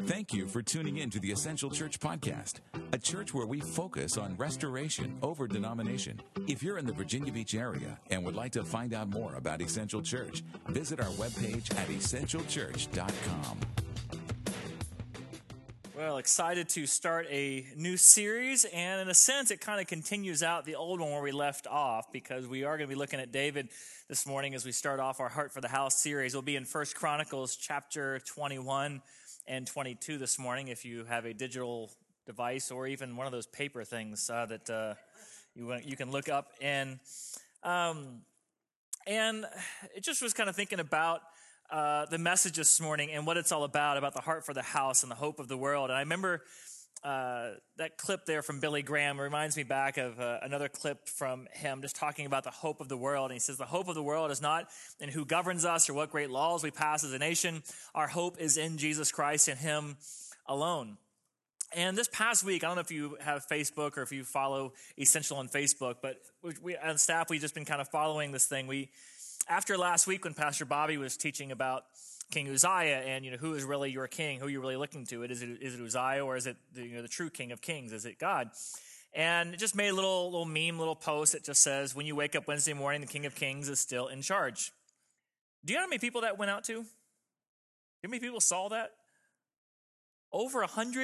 Thank you for tuning in to the Essential Church Podcast, a church where we focus on restoration over denomination. If you're in the Virginia Beach area and would like to find out more about Essential Church, visit our webpage at essentialchurch.com. Well, excited to start a new series, and in a sense, it kind of continues out the old one where we left off, because we are going to be looking at David this morning as we start off our Heart for the House series. We'll be in 1 Chronicles chapter 21 and 22 this morning, if you have a digital device or even one of those paper things that you can look up. And it just was kind of thinking about the message this morning and what it's all about the heart for the house and the hope of the world. And I remember that clip there from Billy Graham reminds me back of another clip from him just talking about the hope of the world. And he says, the hope of the world is not in who governs us or what great laws we pass as a nation. Our hope is in Jesus Christ and him alone. And this past week, I don't know if you have Facebook or if you follow Essential on Facebook, but we on staff, we've just been kind of following this thing. After last week when Pastor Bobby was teaching about King Uzziah and, who is really your king, who you're really looking to, is it Uzziah or is it the true King of Kings? Is it God? And it just made a little meme, little post that just says, when you wake up Wednesday morning, the King of Kings is still in charge. Do you know how many people that went out to? How many people saw that? Over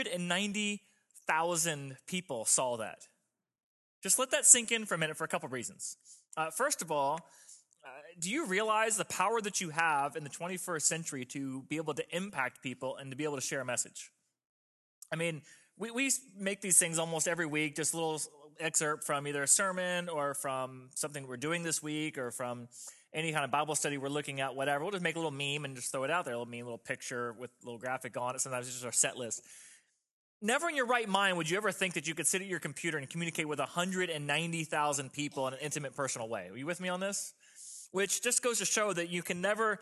190,000 people saw that. Just let that sink in for a minute for a couple of reasons. First of all, do you realize the power that you have in the 21st century to be able to impact people and to be able to share a message? I mean, we make these things almost every week, just a little excerpt from either a sermon or from something we're doing this week or from any kind of Bible study we're looking at, whatever. We'll just make a little meme and just throw it out there, a little meme, a little picture with a little graphic on it. Sometimes it's just our set list. Never in your right mind would you ever think that you could sit at your computer and communicate with 190,000 people in an intimate, personal way. Are you with me on this? Which just goes to show that you can never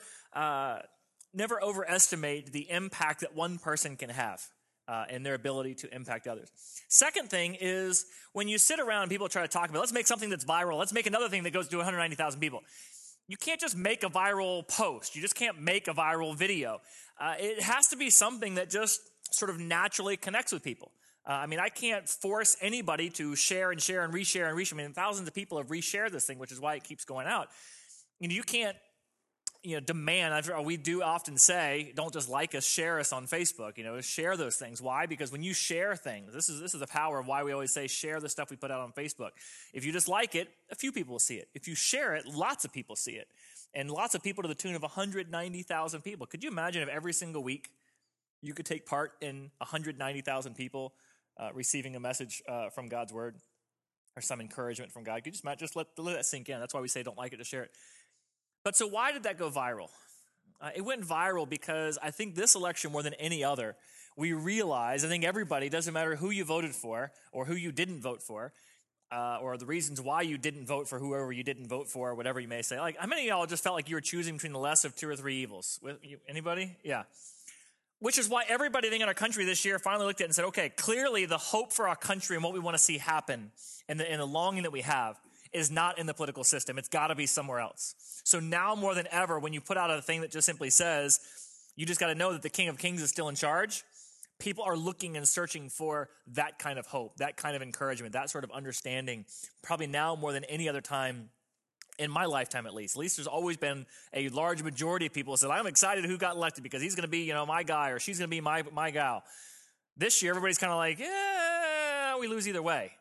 overestimate the impact that one person can have and their ability to impact others. Second thing is when you sit around and people try to talk about, let's make something that's viral. Let's make another thing that goes to 190,000 people. You can't just make a viral post. You just can't make a viral video. It has to be something that just sort of naturally connects with people. I can't force anybody to share and share and reshare and reshare. Thousands of people have reshared this thing, which is why it keeps going out. You can't, demand. We do often say, don't just like us, share us on Facebook. Share those things. Why? Because when you share things, this is the power of why we always say share the stuff we put out on Facebook. If you just like it, a few people will see it. If you share it, lots of people see it, and lots of people to the tune of 190,000 people. Could you imagine if every single week you could take part in 190,000 people receiving a message from God's word or some encouragement from God? Could you just let that sink in? That's why we say don't like it, to share it. But so why did that go viral? It went viral because I think this election more than any other, we realize, I think everybody, doesn't matter who you voted for or who you didn't vote for, or the reasons why you didn't vote for whoever you didn't vote for, or whatever you may say. Like, how many of y'all just felt like you were choosing between the less of two or three evils? Anybody? Yeah. Which is why everybody, I think, in our country this year finally looked at it and said, okay, clearly the hope for our country and what we want to see happen and the longing that we have is not in the political system. It's got to be somewhere else. So now more than ever, when you put out a thing that just simply says, you just got to know that the King of Kings is still in charge, people are looking and searching for that kind of hope, that kind of encouragement, that sort of understanding, probably now more than any other time in my lifetime, at least. At least there's always been a large majority of people who said, I'm excited who got elected because he's going to be, my guy, or she's going to be my gal. This year, everybody's kind of like, yeah, we lose either way.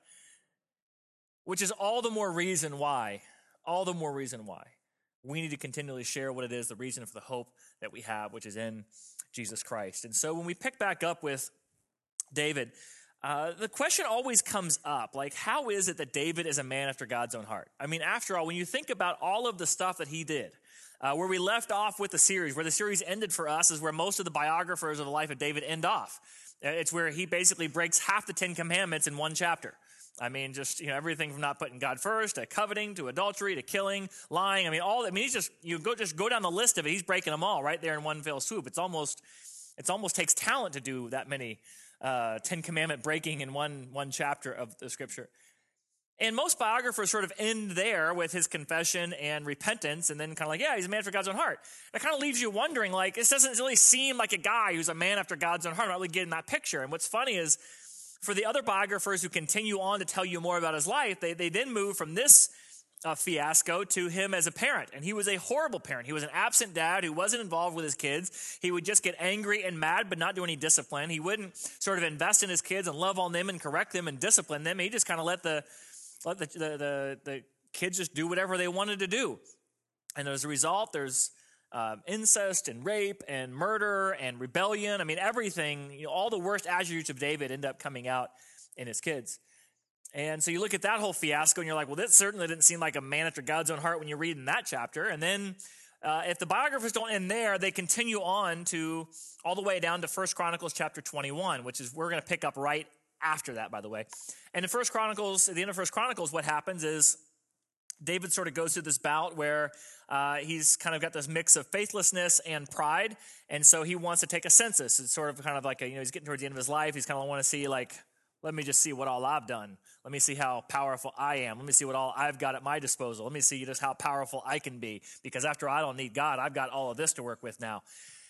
Which is all the more reason why we need to continually share what it is, the reason for the hope that we have, which is in Jesus Christ. And so when we pick back up with David, the question always comes up, like, how is it that David is a man after God's own heart? After all, when you think about all of the stuff that he did, where we left off with the series, where the series ended for us is where most of the biographers of the life of David end off. It's where he basically breaks half the 10 commandments in one chapter. Everything from not putting God first, to coveting, to adultery, to killing, lying. He's just, go down the list of it. He's breaking them all right there in one fell swoop. It almost takes talent to do that many 10 commandment breaking in one chapter of the scripture. And most biographers sort of end there with his confession and repentance, and then kind of like, yeah, he's a man after God's own heart. That kind of leaves you wondering, like, this doesn't really seem like a guy who's a man after God's own heart. I'm not really getting that picture. And what's funny is, for the other biographers who continue on to tell you more about his life, they then move from this fiasco to him as a parent. And he was a horrible parent. He was an absent dad who wasn't involved with his kids. He would just get angry and mad, but not do any discipline. He wouldn't sort of invest in his kids and love on them and correct them and discipline them. He just kind of let the kids just do whatever they wanted to do. And as a result, there's incest and rape and murder and rebellion. I mean, everything, all the worst attributes of David end up coming out in his kids. And so you look at that whole fiasco and you're like, well, that certainly didn't seem like a man after God's own heart when you read in that chapter. And then if the biographers don't end there, they continue on to all the way down to 1 Chronicles chapter 21, which is, we're going to pick up right after that, by the way. And in 1 Chronicles, at the end of 1 Chronicles, what happens is David sort of goes through this bout where he's kind of got this mix of faithlessness and pride. And so he wants to take a census. It's sort of kind of like, he's getting towards the end of his life. He's kind of want to see, like, let me just see what all I've done. Let me see how powerful I am. Let me see what all I've got at my disposal. Let me see just how powerful I can be. Because after I don't need God, I've got all of this to work with now.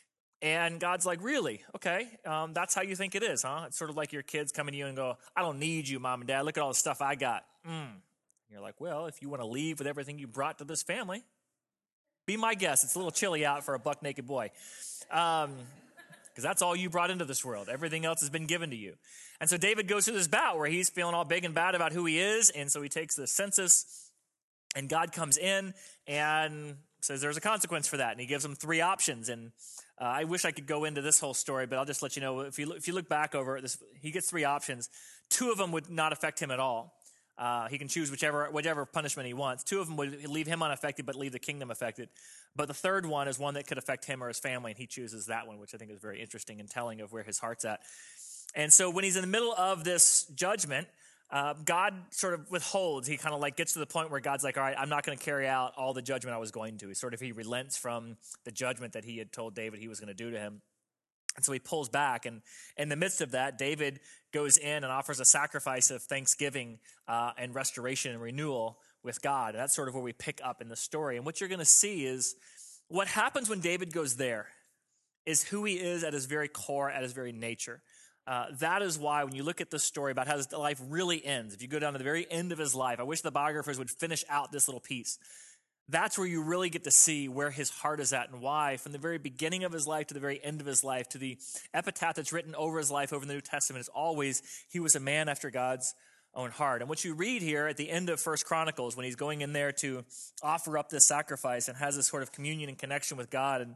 And God's like, really? Okay, that's how you think it is, huh? It's sort of like your kids coming to you and go, I don't need you, Mom and Dad. Look at all the stuff I got. You're like, well, if you want to leave with everything you brought to this family, be my guest. It's a little chilly out for a buck-naked boy. Because that's all you brought into this world. Everything else has been given to you. And so David goes through this bout where he's feeling all big and bad about who he is. And so he takes the census, and God comes in and says there's a consequence for that. And he gives him 3 options. And I wish I could go into this whole story, but I'll just let you know, if you look back over it, he gets 3 options. 2 of them would not affect him at all. He can choose whichever punishment he wants. 2 of them would leave him unaffected, but leave the kingdom affected. But the 3rd one is one that could affect him or his family, and he chooses that one, which I think is very interesting and telling of where his heart's at. And so when he's in the middle of this judgment, God sort of withholds. He kind of like gets to the point where God's like, all right, I'm not going to carry out all the judgment I was going to. He relents from the judgment that he had told David he was going to do to him. And so he pulls back, and in the midst of that, David goes in and offers a sacrifice of thanksgiving and restoration and renewal with God. And that's sort of where we pick up in the story. And what you're going to see is what happens when David goes there is who he is at his very core, at his very nature. That is why when you look at this story about how his life really ends, if you go down to the very end of his life, I wish the biographers would finish out this little piece. That's where you really get to see where his heart is at and why, from the very beginning of his life to the very end of his life, to the epitaph that's written over his life over the New Testament, is always he was a man after God's own heart. And what you read here at the end of 1 Chronicles, when he's going in there to offer up this sacrifice and has this sort of communion and connection with God, and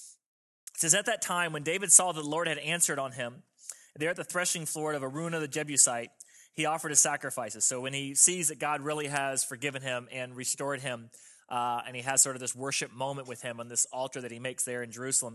it says, at that time, when David saw that the Lord had answered on him, there at the threshing floor of Araunah the Jebusite, he offered his sacrifices. So when he sees that God really has forgiven him and restored him, and he has sort of this worship moment with him on this altar that he makes there in Jerusalem,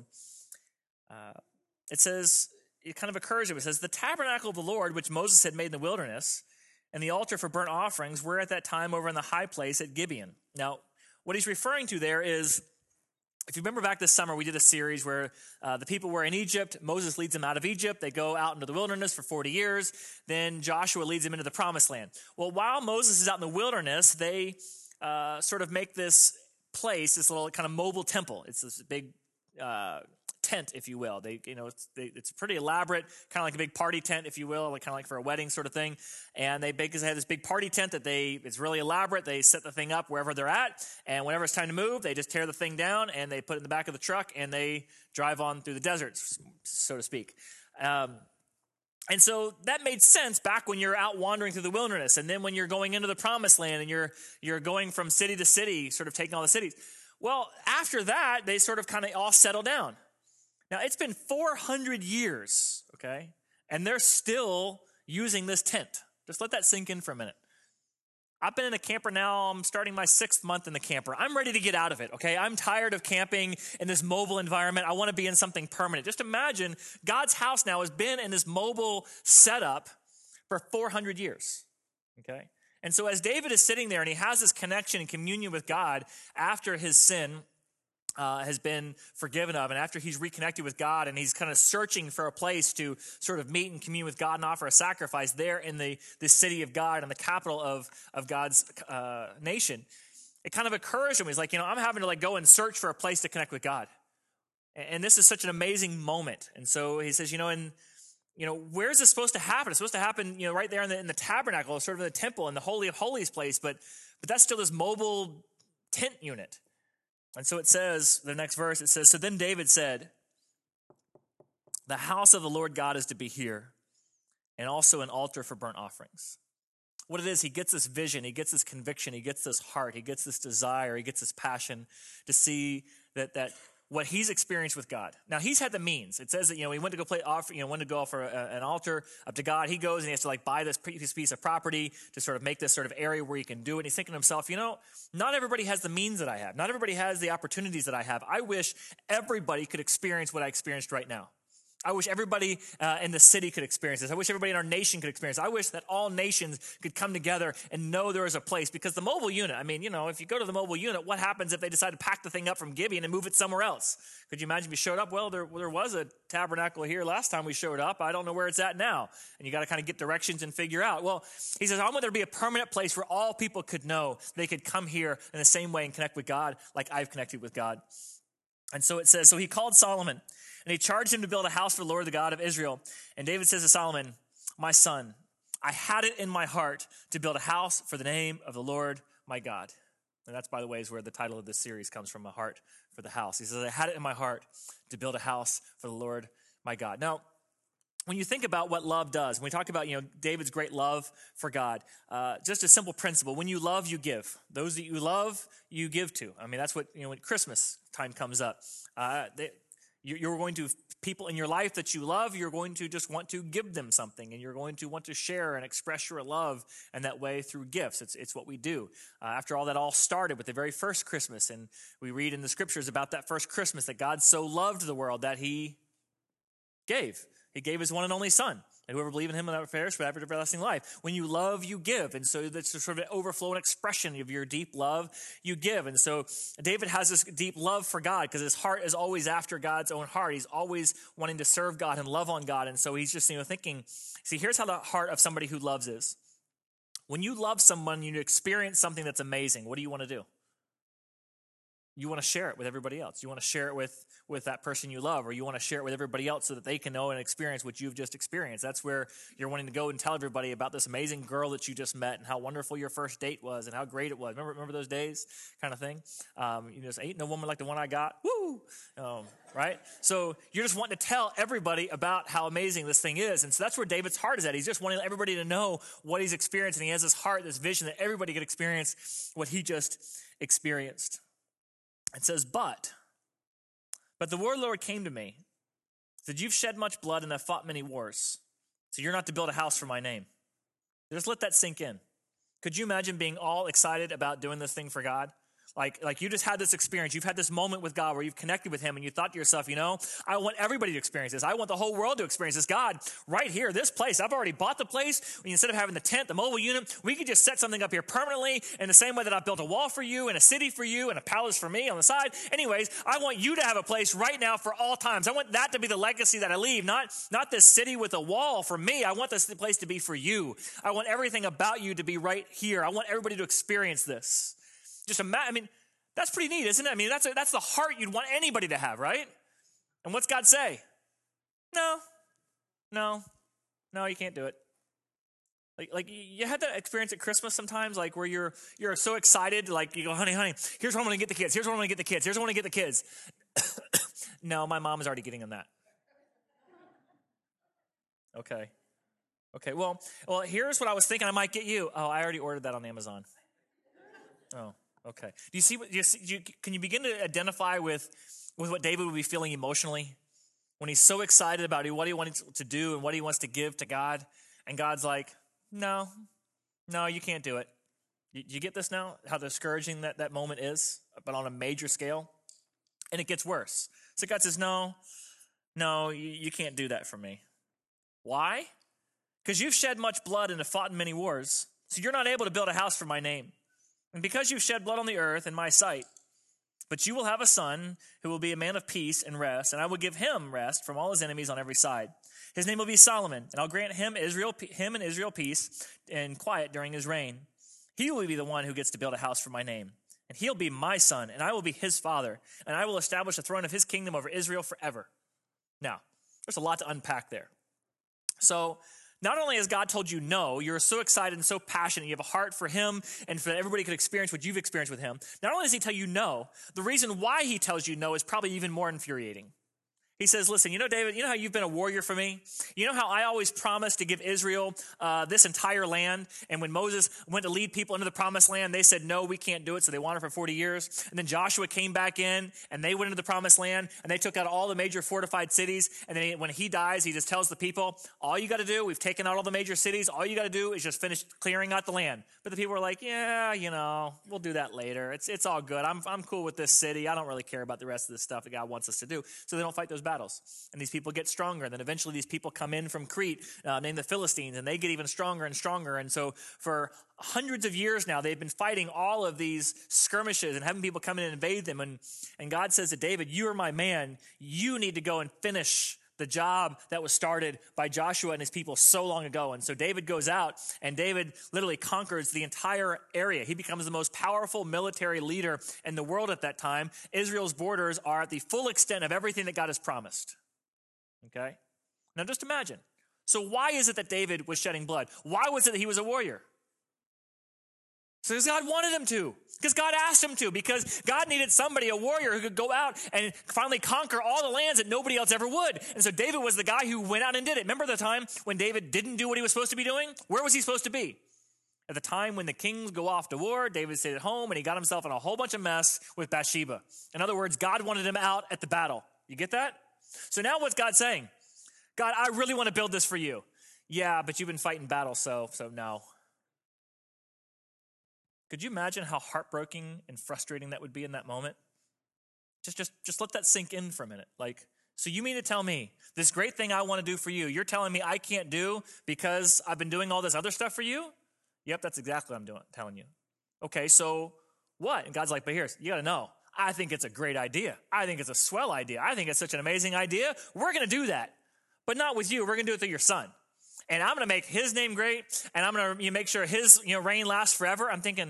it says, it kind of occurs to him. It says, the tabernacle of the Lord, which Moses had made in the wilderness, and the altar for burnt offerings were at that time over in the high place at Gibeon. Now, what he's referring to there is, if you remember back this summer, we did a series where the people were in Egypt. Moses leads them out of Egypt. They go out into the wilderness for 40 years. Then Joshua leads them into the promised land. Well, while Moses is out in the wilderness, they sort of make this place, this little kind of mobile temple. It's this big tent, if you will. It's pretty elaborate, kind of like a big party tent, if you will, kind of like for a wedding sort of thing. And they have this big party tent it's really elaborate. They set the thing up wherever they're at, and whenever it's time to move, they just tear the thing down and they put it in the back of the truck and they drive on through the desert, so to speak. And so that made sense back when you're out wandering through the wilderness, and then when you're going into the promised land and you're going from city to city, sort of taking all the cities. Well, after that, they sort of kind of all settle down. Now, it's been 400 years, okay? And they're still using this tent. Just let that sink in for a minute. I've been in a camper now. I'm starting my 6th month in the camper. I'm ready to get out of it, okay? I'm tired of camping in this mobile environment. I want to be in something permanent. Just imagine God's house now has been in this mobile setup for 400 years, okay? And so as David is sitting there and he has this connection and communion with God after his sin, has been forgiven of, and after he's reconnected with God and he's kind of searching for a place to sort of meet and commune with God and offer a sacrifice there in the city of God and the capital of God's nation, it kind of occurs to him. He's like, I'm having to go and search for a place to connect with God. And this is such an amazing moment. And so he says, where's this supposed to happen? It's supposed to happen, right there in the tabernacle, sort of in the temple, in the Holy of Holies place, but that's still this mobile tent unit. And so it says, the next verse, it says, so then David said, the house of the Lord God is to be here, and also an altar for burnt offerings. What it is, he gets this vision, he gets this conviction, he gets this heart, he gets this desire, he gets this passion to see that what he's experienced with God. Now, he's had the means. It says that, he went to go went to go offer an altar up to God. He goes and he has to buy this piece of property to sort of make this sort of area where he can do it. And he's thinking to himself, not everybody has the means that I have. Not everybody has the opportunities that I have. I wish everybody could experience what I experienced right now. I wish everybody in the city could experience this. I wish everybody in our nation could experience this. I wish that all nations could come together and know there is a place. Because the mobile unit, if you go to the mobile unit, what happens if they decide to pack the thing up from Gibeon and move it somewhere else? Could you imagine if you showed up? Well, there was a tabernacle here last time we showed up. I don't know where it's at now. And you got to kind of get directions and figure out. Well, he says, I want there to be a permanent place where all people could know they could come here in the same way and connect with God like I've connected with God. And so it says, so he called Solomon, and he charged him to build a house for the Lord, the God of Israel. And David says to Solomon, my son, I had it in my heart to build a house for the name of the Lord, my God. And that's, by the way, is where the title of this series comes from, A Heart for the House. He says, I had it in my heart to build a house for the Lord, my God. Now, when you think about what love does, when we talk about, David's great love for God, just a simple principle. When you love, you give. Those that you love, you give to. That's what, when Christmas time comes up. You're going to, people in your life that you love, you're going to just want to give them something, and you're going to want to share and express your love in that way through gifts. It's what we do. After all, that all started with the very first Christmas, and we read in the scriptures about that first Christmas that God so loved the world that he gave. He gave his one and only son. And whoever believes in him will never perish, but have everlasting life. When you love, you give. And so that's sort of an overflowing expression of your deep love, you give. And so David has this deep love for God because his heart is always after God's own heart. He's always wanting to serve God and love on God. And so he's just thinking, see, here's how the heart of somebody who loves is. When you love someone, you experience something that's amazing. What do you want to do? You want to share it with everybody else. You want to share it with that person you love, or you want to share it with everybody else so that they can know and experience what you've just experienced. That's where you're wanting to go and tell everybody about this amazing girl that you just met and how wonderful your first date was and how great it was. Remember those days kind of thing? Ain't no woman like the one I got. Woo! Right? So you're just wanting to tell everybody about how amazing this thing is. And so that's where David's heart is at. He's just wanting everybody to know what he's experienced. And he has this heart, this vision that everybody could experience what he just experienced. It says, but the word of the Lord came to me, said, you've shed much blood and have fought many wars, so you're not to build a house for my name. Just let that sink in. Could you imagine being all excited about doing this thing for God? Like you just had this experience. You've had this moment with God where you've connected with him and you thought to yourself, I want everybody to experience this. I want the whole world to experience this. God, right here, this place, I've already bought the place. Instead of having the tent, the mobile unit, we could just set something up here permanently in the same way that I built a wall for you and a city for you and a palace for me on the side. Anyways, I want you to have a place right now for all times. I want that to be the legacy that I leave, not this city with a wall for me. I want this place to be for you. I want everything about you to be right here. I want everybody to experience this. Just imagine, that's pretty neat, isn't it? That's the heart you'd want anybody to have, right? And what's God say? No, you can't do it. Like you had that experience at Christmas sometimes, like where you're so excited, like you go, honey, here's what I'm going to get the kids. Here's what I'm going to get the kids. Here's what I'm going to get the kids. No, my mom is already getting them that. Okay, well, here's what I was thinking I might get you. Oh, I already ordered that on Amazon. Oh, okay. Do you see? Can you begin to identify with what David would be feeling emotionally when he's so excited about what he wants to do and what he wants to give to God, and God's like, no, you can't do it. You get this now? How discouraging that moment is, but on a major scale, and it gets worse. So God says, no, you can't do that for me. Why? Because you've shed much blood and have fought in many wars, so you're not able to build a house for my name. And because you've shed blood on the earth in my sight, But you will have a son who will be a man of peace and rest, and I will give him rest from all his enemies on every side. His name will be Solomon, and I'll grant him and Israel peace and quiet during his reign. He will be the one who gets to build a house for my name, and he'll be my son, and I will be his father, and I will establish the throne of his kingdom over Israel forever. Now, there's a lot to unpack there. So, not only has God told you no, you're so excited and so passionate, you have a heart for him and for that everybody could experience what you've experienced with him. Not only does he tell you no, the reason why he tells you no is probably even more infuriating. He says, listen, you know, David, you know how you've been a warrior for me? You know how I always promised to give Israel this entire land? And when Moses went to lead people into the promised land, they said, no, we can't do it. So they wandered for 40 years. And then Joshua came back in and they went into the promised land and they took out all the major fortified cities. And then when he dies, he just tells the people, all you got to do, we've taken out all the major cities. All you got to do is just finish clearing out the land. But the people were like, yeah, you know, we'll do that later. It's all good. I'm cool with this city. I don't really care about the rest of the stuff that God wants us to do. So they don't fight those battles. And these people get stronger. And then eventually these people come in from Crete, named the Philistines, and they get even stronger and stronger. And so for hundreds of years now, they've been fighting all of these skirmishes and having people come in and invade them. And God says to David, you are my man. You need to go and finish the job that was started by Joshua and his people so long ago. And so David goes out, and David literally conquers the entire area. He becomes the most powerful military leader in the world at that time. Israel's borders are at the full extent of everything that God has promised. Okay? Now just imagine. So why is it that David was shedding blood? Why was it that he was a warrior? So because God wanted him to. Because God asked him to. Because God needed somebody, a warrior, who could go out and finally conquer all the lands that nobody else ever would. And so David was the guy who went out and did it. Remember the time when David didn't do what he was supposed to be doing? Where was he supposed to be? At the time when the kings go off to war, David stayed at home and he got himself in a whole bunch of mess with Bathsheba. In other words, God wanted him out at the battle. You get that? So now what's God saying? God, I really want to build this for you. Yeah, but you've been fighting battles, so no. Could you imagine how heartbreaking and frustrating that would be in that moment? Just let that sink in for a minute. Like, so you mean to tell me this great thing I want to do for you, you're telling me I can't do because I've been doing all this other stuff for you? Yep, that's exactly what I'm telling you. Okay, so what? And God's like, but here's, you got to know, I think it's a great idea. I think it's a swell idea. I think it's such an amazing idea. We're going to do that, but not with you. We're going to do it through your son. And I'm going to make his name great, and I'm going to make sure his reign lasts forever. I'm thinking,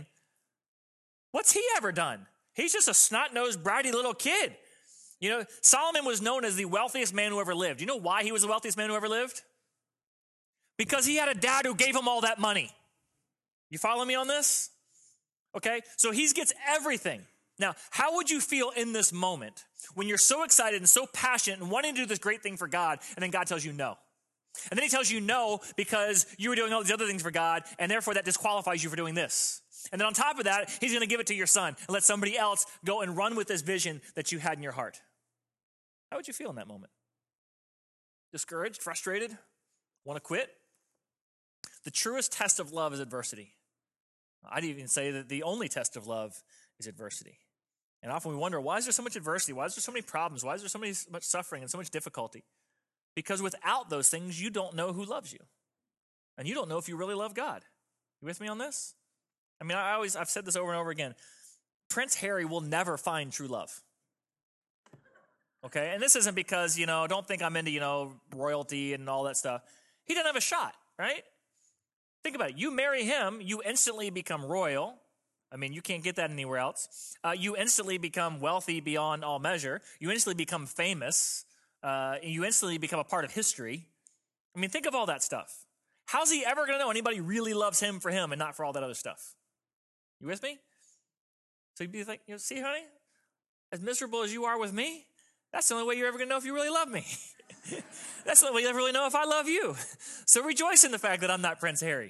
what's he ever done? He's just a snot-nosed, bratty little kid. Solomon was known as the wealthiest man who ever lived. You know why he was the wealthiest man who ever lived? Because he had a dad who gave him all that money. You follow me on this? Okay, so he gets everything. Now, how would you feel in this moment when you're so excited and so passionate and wanting to do this great thing for God, and then God tells you no? And then he tells you no because you were doing all these other things for God, and therefore that disqualifies you for doing this. And then on top of that, he's going to give it to your son and let somebody else go and run with this vision that you had in your heart. How would you feel in that moment? Discouraged, frustrated, want to quit? The truest test of love is adversity. I'd even say that the only test of love is adversity. And often we wonder, why is there so much adversity? Why is there so many problems? Why is there so much suffering and so much difficulty? Because without those things, you don't know who loves you. And you don't know if you really love God. You with me on this? I mean, I've said this over and over again. Prince Harry will never find true love. Okay? And this isn't because, don't think I'm into, royalty and all that stuff. He doesn't have a shot, right? Think about it. You marry him, you instantly become royal. I mean, you can't get that anywhere else. You instantly become wealthy beyond all measure. You instantly become famous. You instantly become a part of history. I mean, think of all that stuff. How's he ever going to know anybody really loves him for him and not for all that other stuff? You with me? So you'd be like, see, honey, as miserable as you are with me, that's the only way you're ever going to know if you really love me. That's the only way you'll ever really know if I love you. So rejoice in the fact that I'm not Prince Harry.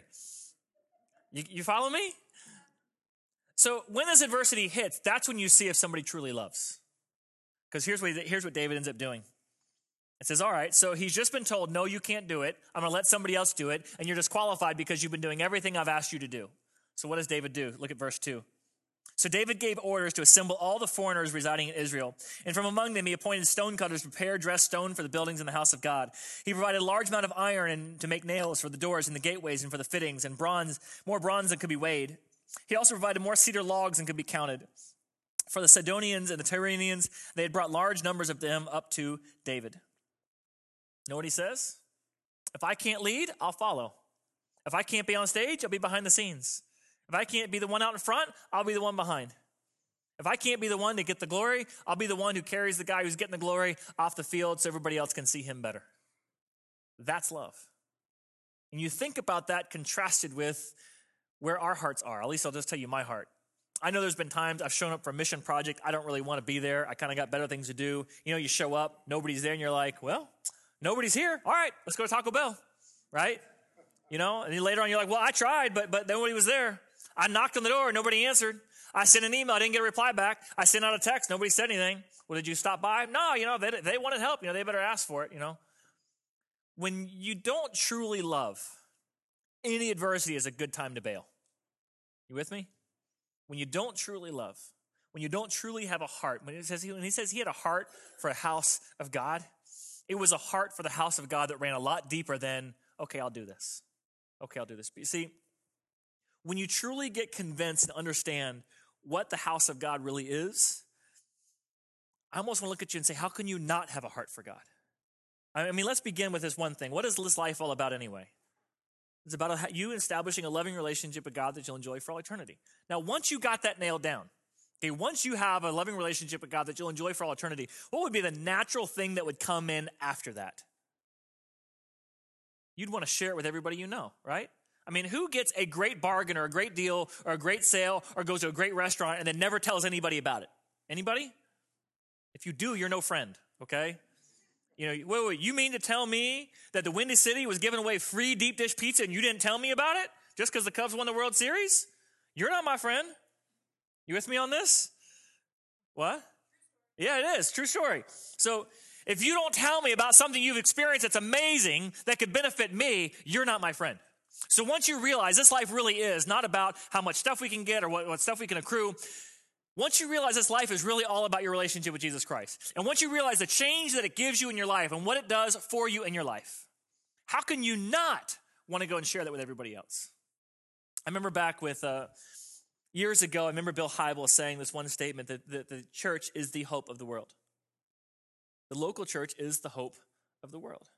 You follow me? So when this adversity hits, that's when you see if somebody truly loves. Because here's what David ends up doing. It says, all right, so he's just been told, no, you can't do it. I'm going to let somebody else do it, and you're disqualified because you've been doing everything I've asked you to do. So what does David do? Look at verse 2. So David gave orders to assemble all the foreigners residing in Israel. And from among them, he appointed stonecutters to prepare dressed stone for the buildings in the house of God. He provided a large amount of iron to make nails for the doors and the gateways and for the fittings, and bronze, more bronze than could be weighed. He also provided more cedar logs than could be counted. for the Sidonians and the Tyrians, they had brought large numbers of them up to David. Know what he says? If I can't lead, I'll follow. If I can't be on stage, I'll be behind the scenes. If I can't be the one out in front, I'll be the one behind. If I can't be the one to get the glory, I'll be the one who carries the guy who's getting the glory off the field so everybody else can see him better. That's love. And you think about that contrasted with where our hearts are. At least I'll just tell you my heart. I know there's been times I've shown up for a mission project. I don't really want to be there. I kind of got better things to do. You know, you show up, nobody's there, and you're like, well, nobody's here. All right, let's go to Taco Bell, right? You know, and then later on you're like, well, I tried, but nobody was there. I knocked on the door, nobody answered. I sent an email, I didn't get a reply back. I sent out a text, nobody said anything. Well, did you stop by? No, you know, they wanted help. You know, they better ask for it, you know. When you don't truly love, any adversity is a good time to bail. You with me? When you don't truly love, when you don't truly have a heart, when he says he had a heart for a house of God, it was a heart for the house of God that ran a lot deeper than, okay, I'll do this. Okay, I'll do this. But you see, when you truly get convinced and understand what the house of God really is, I almost want to look at you and say, how can you not have a heart for God? I mean, let's begin with this one thing. What is this life all about anyway? It's about you establishing a loving relationship with God that you'll enjoy for all eternity. Now, once you got that nailed down, okay, once you have a loving relationship with God that you'll enjoy for all eternity, what would be the natural thing that would come in after that? You'd want to share it with everybody you know, right? I mean, who gets a great bargain or a great deal or a great sale or goes to a great restaurant and then never tells anybody about it? Anybody? If you do, you're no friend, okay? You know, wait, you mean to tell me that the Windy City was giving away free deep dish pizza and you didn't tell me about it just because the Cubs won the World Series? You're not my friend. You with me on this? What? Yeah, it is. True story. So if you don't tell me about something you've experienced that's amazing that could benefit me, you're not my friend. So once you realize this life really is not about how much stuff we can get or what stuff we can accrue, once you realize this life is really all about your relationship with Jesus Christ, and once you realize the change that it gives you in your life and what it does for you in your life, how can you not want to go and share that with everybody else? I remember back with years ago, I remember Bill Hybels saying this one statement that the church is the hope of the world. The local church is the hope of the world.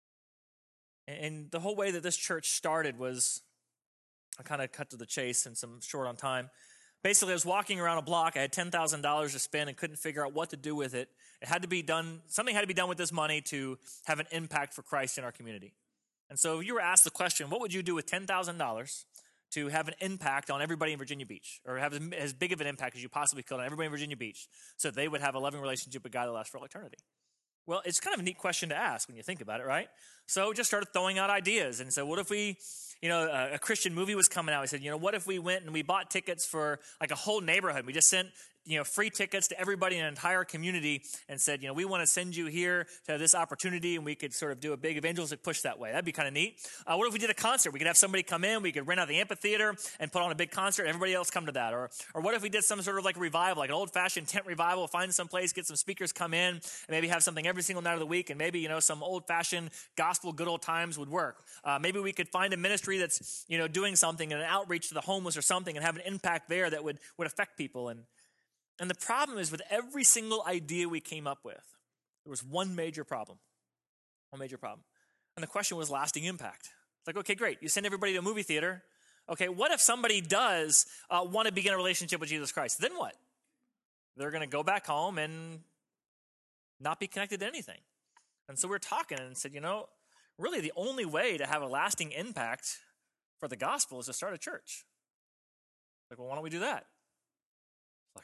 And the whole way that this church started was, I kind of cut to the chase since I'm short on time. Basically, I was walking around a block. I had $10,000 to spend and couldn't figure out what to do with it. It had to be done. Something had to be done with this money to have an impact for Christ in our community. And so if you were asked the question, what would you do with $10,000 to have an impact on everybody in Virginia Beach, or have as big of an impact as you possibly could on everybody in Virginia Beach so they would have a loving relationship with God that lasts for all eternity? Well, it's kind of a neat question to ask when you think about it, right? So just started throwing out ideas. And so what if we, a Christian movie was coming out. We said, what if we went and we bought tickets for like a whole neighborhood? We just sent, free tickets to everybody in an entire community and said, we want to send you here to this opportunity, and we could sort of do a big evangelistic push that way. That'd be kind of neat. What if we did a concert? We could have somebody come in, we could rent out the amphitheater and put on a big concert, and everybody else come to that. Or what if we did some sort of like revival, like an old-fashioned tent revival, find some place, get some speakers come in, and maybe have something every single night of the week, and maybe, some old-fashioned gospel good old times would work. Maybe we could find a ministry that's, doing something, an outreach to the homeless or something, and have an impact there that would affect people. And the problem is, with every single idea we came up with, there was one major problem. And the question was lasting impact. It's like, okay, great. You send everybody to a movie theater. Okay, what if somebody does want to begin a relationship with Jesus Christ? Then what? They're going to go back home and not be connected to anything. And so we're talking and said, really the only way to have a lasting impact for the gospel is to start a church. Like, well, why don't we do that? Like,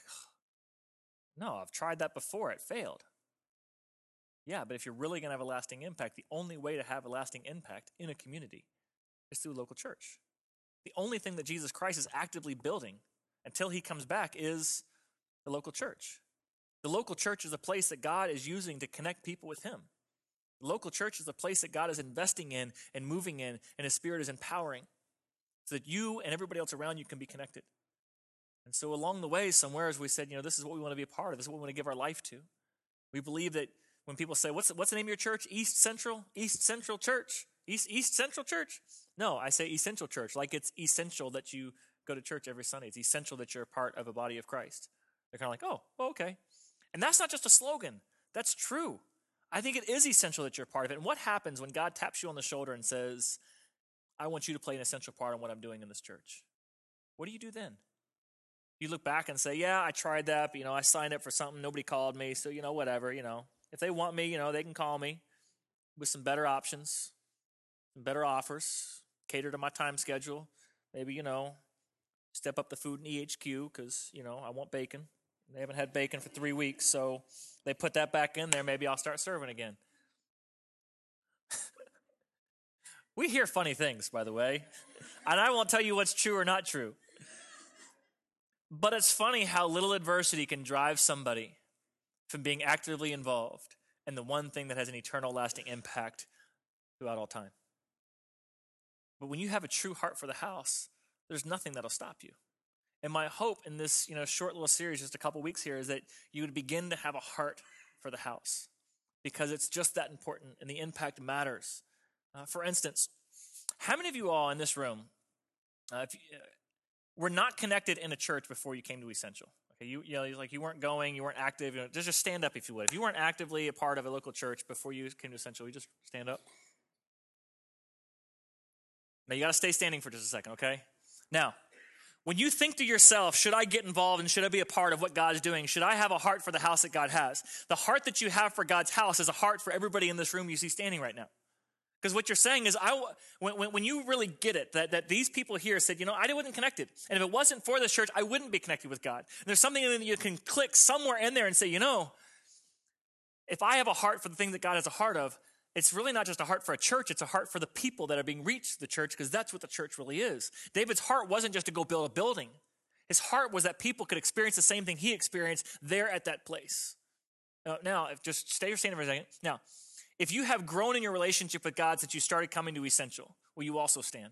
no, I've tried that before. It failed. Yeah, but if you're really going to have a lasting impact, the only way to have a lasting impact in a community is through a local church. The only thing that Jesus Christ is actively building until he comes back is the local church. The local church is a place that God is using to connect people with him. The local church is a place that God is investing in and moving in, and his Spirit is empowering so that you and everybody else around you can be connected. And so along the way, somewhere, as we said, this is what we want to be a part of. This is what we want to give our life to. We believe that when people say, what's the name of your church? East Central Church. East Central Church? No, I say Essential Church, like it's essential that you go to church every Sunday. It's essential that you're a part of a body of Christ. They're kind of like, oh, okay. And that's not just a slogan. That's true. I think it is essential that you're part of it. And what happens when God taps you on the shoulder and says, I want you to play an essential part in what I'm doing in this church? What do you do then? You look back and say, yeah, I tried that, but, I signed up for something. Nobody called me, so, whatever, If they want me, they can call me with some better options, some better offers, cater to my time schedule. Maybe, step up the food in EHQ because, I want bacon. They haven't had bacon for 3 weeks, so they put that back in there. Maybe I'll start serving again. We hear funny things, by the way, and I won't tell you what's true or not true. But it's funny how little adversity can drive somebody from being actively involved in the one thing that has an eternal lasting impact throughout all time. But when you have a true heart for the house, there's nothing that'll stop you. And my hope in this, short little series, just a couple weeks here, is that you would begin to have a heart for the house because it's just that important and the impact matters. For instance, how many of you all in this room were not connected in a church before you came to Essential? Okay, you weren't going, you weren't active. Just stand up if you would. If you weren't actively a part of a local church before you came to Essential, you just stand up. Now you got to stay standing for just a second, okay? Now, when you think to yourself, should I get involved and should I be a part of what God's doing? Should I have a heart for the house that God has? The heart that you have for God's house is a heart for everybody in this room you see standing right now. Because what you're saying is, when you really get it, that these people here said, I wasn't connected. And if it wasn't for this church, I wouldn't be connected with God. And there's something that you can click somewhere in there and say, if I have a heart for the thing that God has a heart of, it's really not just a heart for a church, it's a heart for the people that are being reached through the church, because that's what the church really is. David's heart wasn't just to go build a building. His heart was that people could experience the same thing he experienced there at that place. Now, just stay standing for a second. Now, if you have grown in your relationship with God since you started coming to Essential, will you also stand?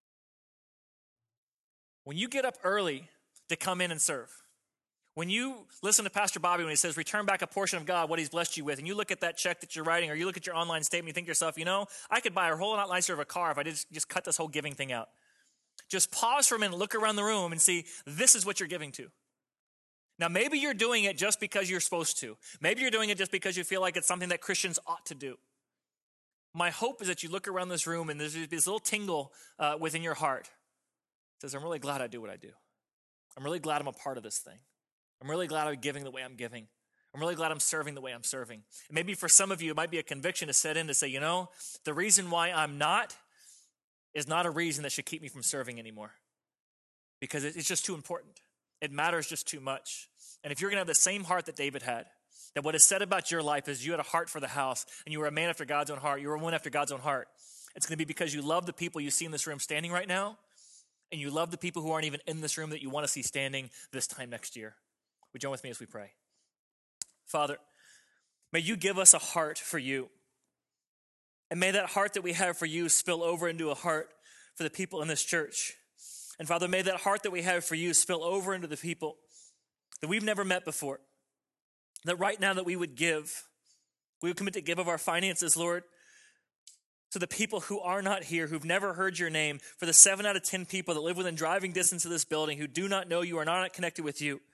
When you get up early to come in and serve, when you listen to Pastor Bobby when he says, return back a portion of God, what he's blessed you with, and you look at that check that you're writing, or you look at your online statement, you think to yourself, I could buy a whole lot nicer of a car if I just cut this whole giving thing out. Just pause for a minute, look around the room and see, this is what you're giving to. Now, maybe you're doing it just because you're supposed to. Maybe you're doing it just because you feel like it's something that Christians ought to do. My hope is that you look around this room and there's this little tingle within your heart. It says, I'm really glad I do what I do. I'm really glad I'm a part of this thing. I'm really glad I'm giving the way I'm giving. I'm really glad I'm serving the way I'm serving. And maybe for some of you, it might be a conviction to set in to say, the reason why I'm not is not a reason that should keep me from serving anymore. Because it's just too important. It matters just too much. And if you're going to have the same heart that David had, that what is said about your life is you had a heart for the house and you were a man after God's own heart, you were a woman after God's own heart, it's going to be because you love the people you see in this room standing right now, and you love the people who aren't even in this room that you want to see standing this time next year. Would you join with me as we pray? Father, may you give us a heart for you. And may that heart that we have for you spill over into a heart for the people in this church. And Father, may that heart that we have for you spill over into the people that we've never met before. That right now that we would give, we would commit to give of our finances, Lord, to the people who are not here, who've never heard your name, for the 7 out of 10 people that live within driving distance of this building, who do not know you, are not connected with you,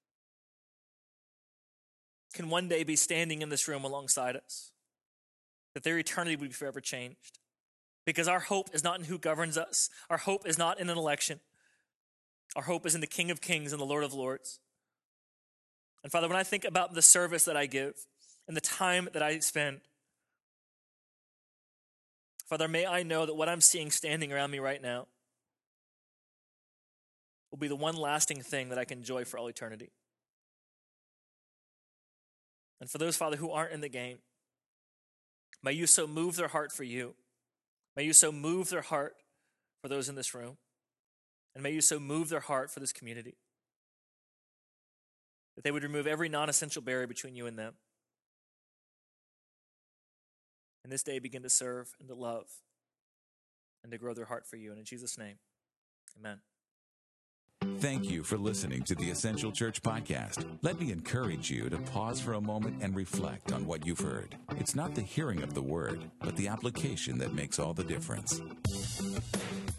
can one day be standing in this room alongside us, that their eternity would be forever changed. Because our hope is not in who governs us. Our hope is not in an election. Our hope is in the King of Kings and the Lord of Lords. And Father, when I think about the service that I give and the time that I spend, Father, may I know that what I'm seeing standing around me right now will be the one lasting thing that I can enjoy for all eternity. And for those, Father, who aren't in the game, may you so move their heart for you. May you so move their heart for those in this room. And may you so move their heart for this community, that they would remove every non-essential barrier between you and them. And this day begin to serve and to love and to grow their heart for you. And in Jesus' name, amen. Thank you for listening to the Essential Church Podcast. Let me encourage you to pause for a moment and reflect on what you've heard. It's not the hearing of the word, but the application that makes all the difference.